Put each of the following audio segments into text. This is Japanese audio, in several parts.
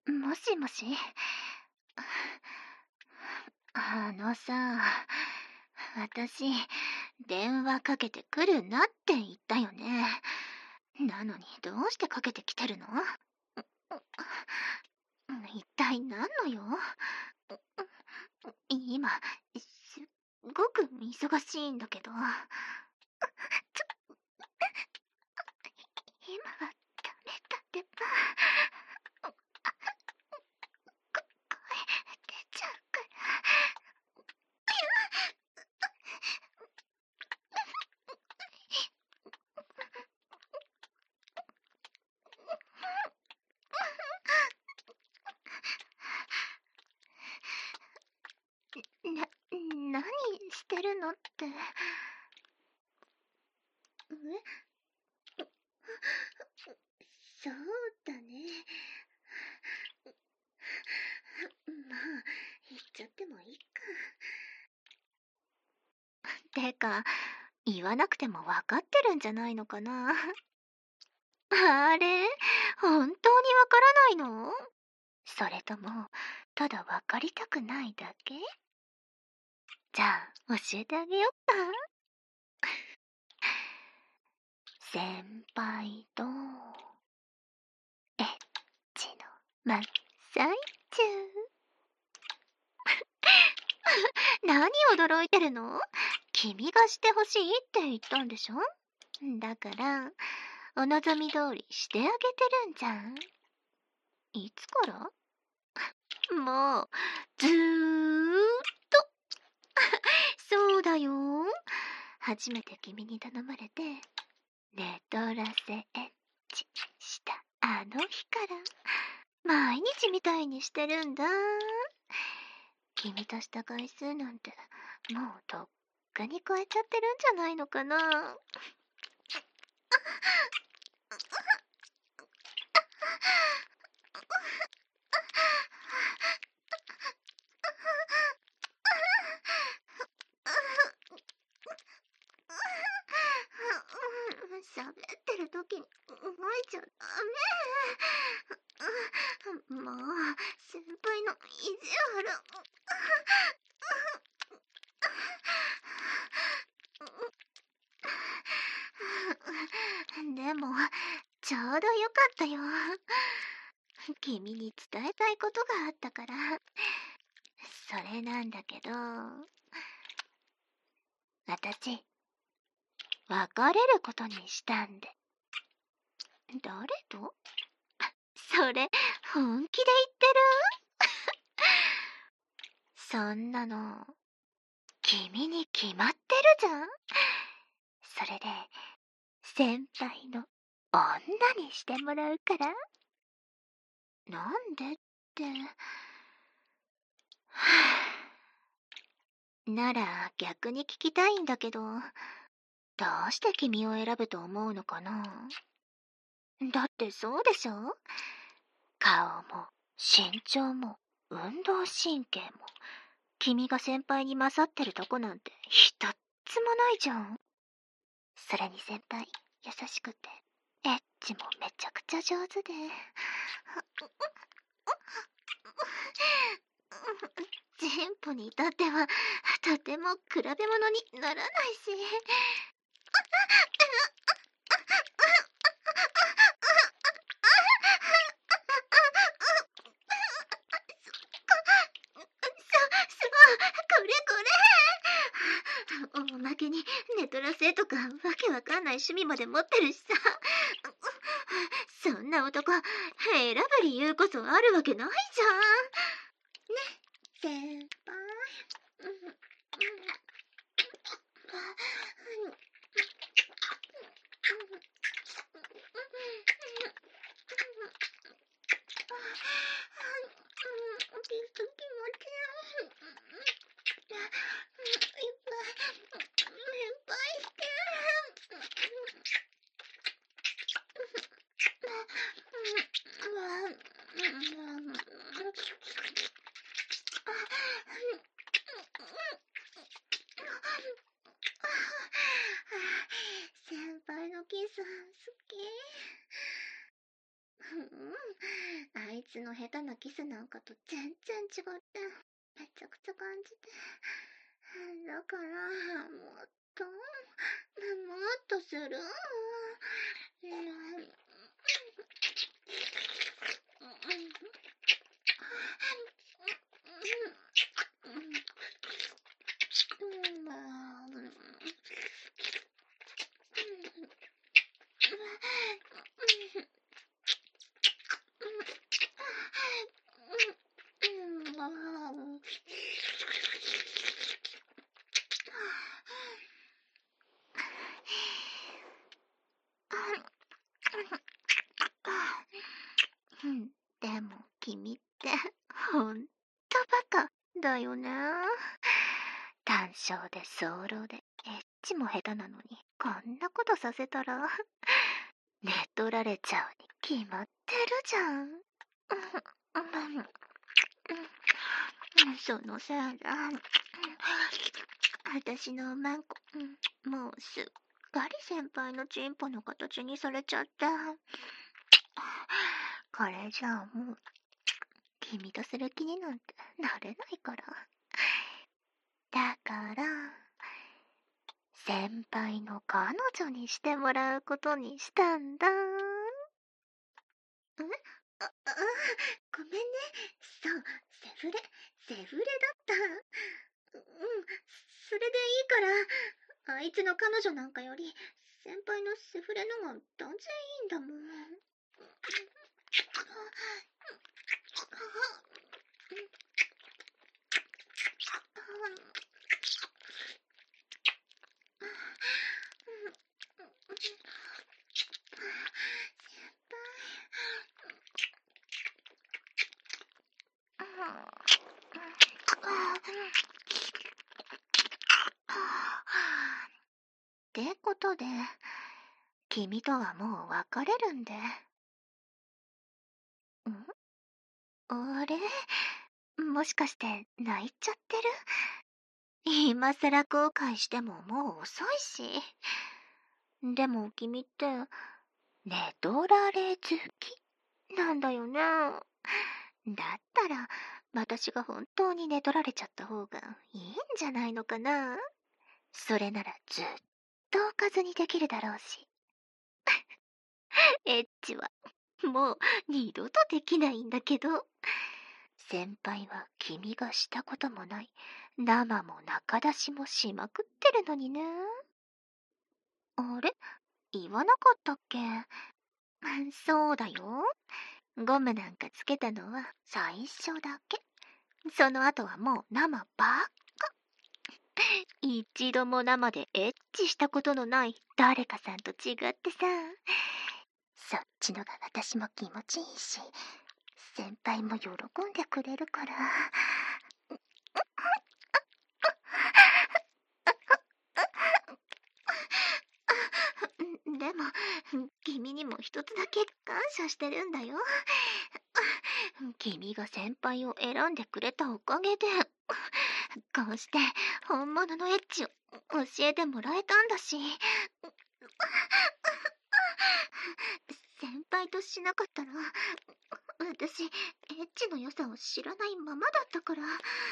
もしもし。私、電話かけてくるなって言ったよね。なのにどうしてかけてきてるの？一体何の用？今、すっごく忙しいんだけど。今はダメだってば。声出ちゃうから。何してるのって。そうだね。まあ、言っちゃってもいいか。てか、言わなくても分かってるんじゃないのかな。あれ、本当に分からないの？それとも、ただ分かりたくないだけ？じゃあ、教えてあげよっか。先輩と、エッチの真っ最中。何驚いてるの？君がしてほしいって言ったんでしょ？だから、お望み通りしてあげてるんじゃん。いつから？もう、ずーっと。そうだよ。初めて君に頼まれて、寝取らせエッチしたあの日から、毎日みたいにしてるんだ。君とした回数なんて、もうとっくに超えちゃってるんじゃないのかな。喋ってる時に動いちゃダメ。もう、先輩の意地悪。でも、ちょうどよかったよ。君に伝えたいことがあったから。それなんだけど、私、別れることにしたんで。誰と？それ、本気で言ってる？そんなの、君に決まってるじゃん。それで、先輩の女にしてもらうから。なんでって。なら逆に聞きたいんだけど、どうして君を選ぶと思うのかな？だってそうでしょ？顔も身長も運動神経も君が先輩に勝ってるとこなんて一つもないじゃん。それに先輩優しくてエッチもめちゃくちゃ上手で。ジンポに至ってはとても比べ物にならないし。これおまけにネトラ製とかわけわかんない趣味まで持ってるしさ。そんな男選ぶ理由こそあるわけないじゃん。ね、先輩。先輩のキス好き。あいつの下手なキと全然違って、めちゃくちゃ感じて。だから、もっとする。でも君ってほんとバカだよね。単勝で早漏でエッチも下手なのにこんなことさせたら寝取られちゃうに決まってるじゃん。そのせいで私のマンコもうすっかり先輩のチンポの形にされちゃった。これじゃあもう君とする気になんてなれないから。だから先輩の彼女にしてもらうことにしたんだ。ごめんね。そう、セフレだった。それでいいから、あいつの彼女なんかより先輩のセフレのが断然いいんだもん。ってことで、君とはもう別れるんで。あれ？もしかして泣いちゃってる？今さら後悔してももう遅いし。でも君って、寝取られ好きなんだよね。だったら、私が本当に寝取られちゃった方がいいんじゃないのかな。それならずっとおかずにできるだろうし。エッチはもう二度とできないんだけど。先輩は君がしたこともない生も中出しもしまくってるのにね。あれ？言わなかったっけ？そうだよ。ゴムなんかつけたのは最初だけ。その後はもう生ばっか。一度も生でエッチしたことのない誰かさんと違ってさ。そっちのが私も気持ちいいし、先輩も喜んでくれるから。でも、君にも一つだけ感謝してるんだよ。君が先輩を選んでくれたおかげで、こうして本物のエッチを教えてもらえたんだし。先輩としなかったら、私、エッチの良さを知らないままだったから、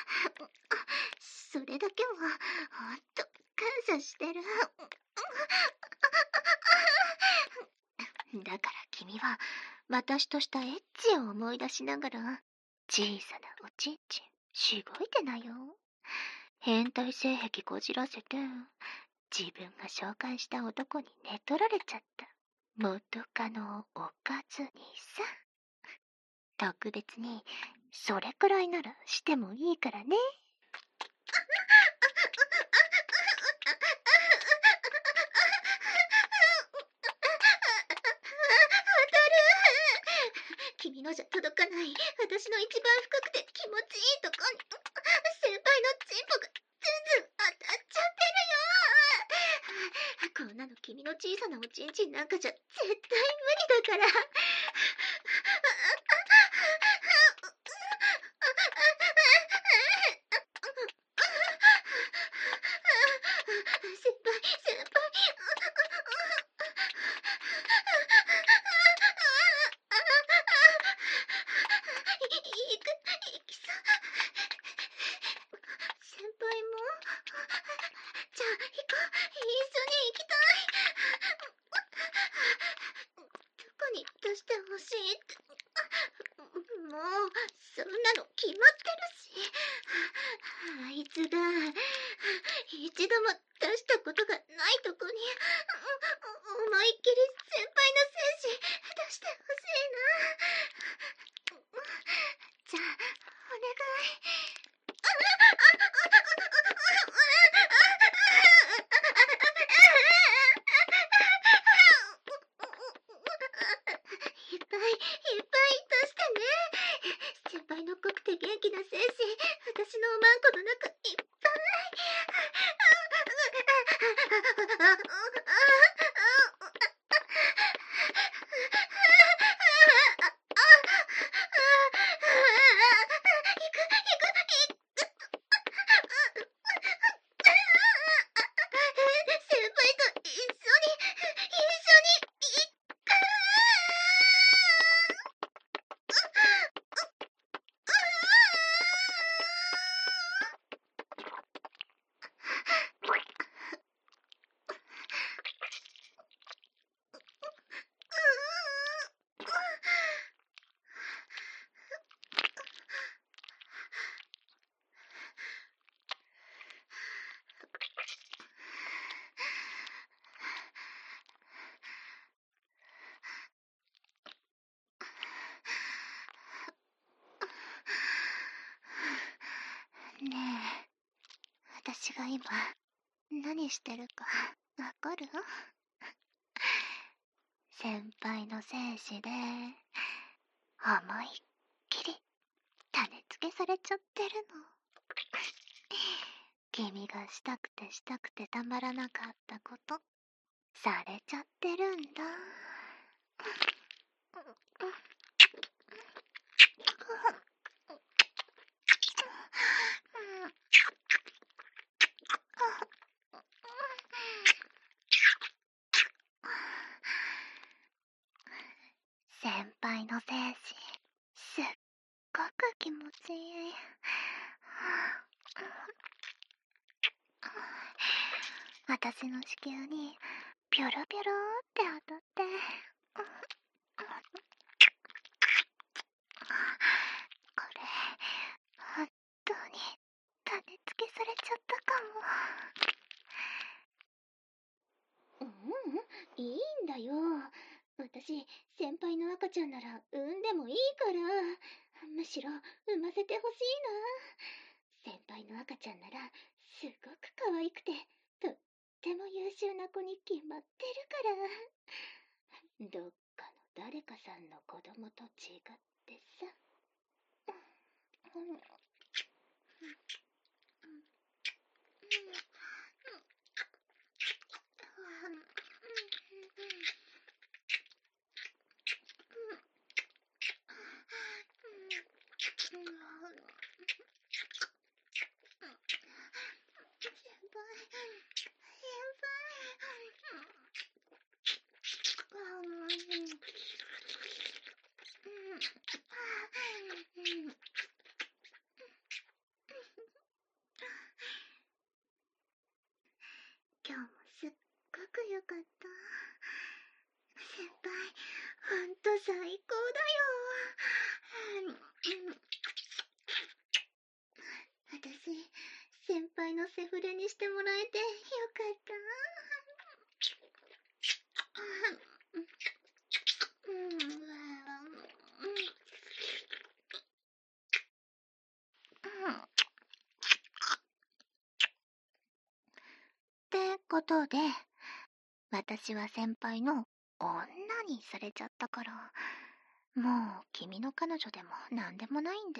それだけは、ほんと、感謝してる。だから君は、私としたエッチを思い出しながら、小さなおちんちん、しごいてなよ。変態性癖こじらせて、自分が紹介した男に寝取られちゃった元カノをおかずにさ。特別に、それくらいならしてもいいからね。君のじゃ届かない私の一番深くて気持ちいいとこに先輩のチンポが全然当たっちゃってるよ。こんなの君の小さなおちんちんなんかじゃ絶対無理だから。行行きたい。どこに出してほしいって。もう、そんなの決まってるし。あいつが、一度も出したことがないとこに、思いっきり先輩の精子出してほしいな。じゃあ、お願い。いっぱいいっぱい出してね。先輩の濃くて元気な精子、私のおまんこの中いっぱ先輩と一緒にねえ、私が今何してるかわかる？先輩の精子で思いっきり種付けされちゃってるの。君がしたくてたまらなかったことされちゃってるんだ。先輩の精子すっごく気持ちいい。私の子宮にピョロピョロって当たって、これ本当に種付けされちゃったかも。いいんだよ。私、先輩の赤ちゃんなら産んでもいいから。むしろ産ませてほしいな。先輩の赤ちゃんならすごく可愛くてとっても優秀な子に決まってるから。どっかの誰かさんの子供と違ってさ。今日もすっごく良かった。先輩、ほんと最高だよ。私、先輩のセフレにしてもらえてよかった。ってことで、私は先輩の女にされちゃったから、もう君の彼女でもなんでもないんで。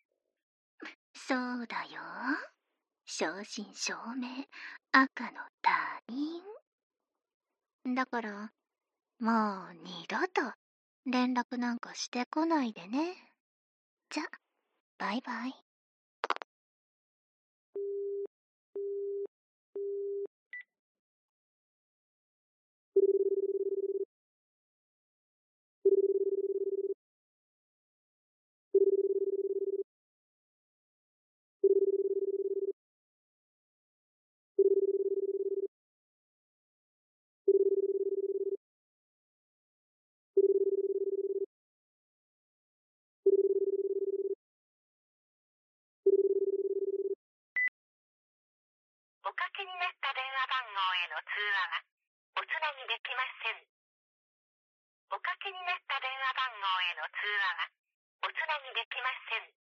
そうだよ。正真正銘、赤の他人。だから、もう二度と連絡なんかしてこないでね。じゃ、バイバイ。 話番号への通話はおつなぎできません。おかけになった電話番号への通話はおつなぎできません。